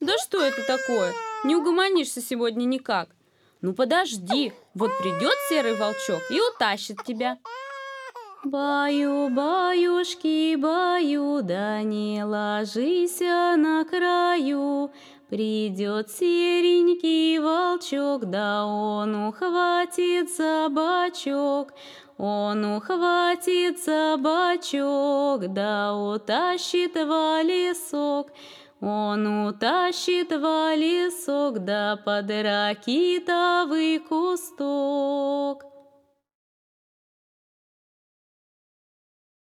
Да что это такое? Не угомонишься сегодня никак. Ну подожди, вот придет серый волчок и утащит тебя. Баю-баюшки, баю, да не ложись на краю. Придет серенький волчок, да он ухватит за бочок. Он ухватит за бочок, да утащит в лесок. Он утащит в лесок, да под ракитовый кусток.